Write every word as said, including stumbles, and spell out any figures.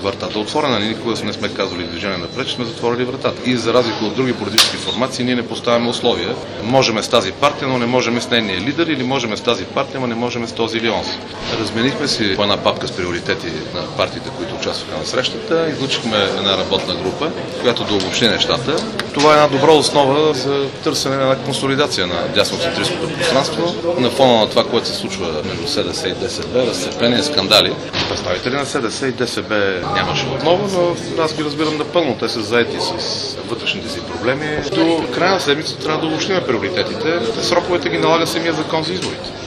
вратата отворена. Ние никога не сме казвали Движение напред, че сме затворили вратата. И за разлика от други политически формации, ние не поставяме условия. Можем с тази партия, но не можем с нейния лидер, или можем с тази партия, но не можем с този или онзи. Разменихме си по една папка с приоритети на партиите, които участваха на срещата. Излучихме една работна група, която да обобщи нещата. Това е една добра основа за търсене на една консолидация на дясноцентристското пространство. На фона на това, което се случва между СДС и ДСБ, разцепление, скандали. Представители на СДС и ДСБ нямаше отново, но аз ги разбирам напълно. Те са заети с вътрешните си проблеми. До края на седмицата трябва да обобщим приоритетите. Сроковете ги налага самия закон за изборите.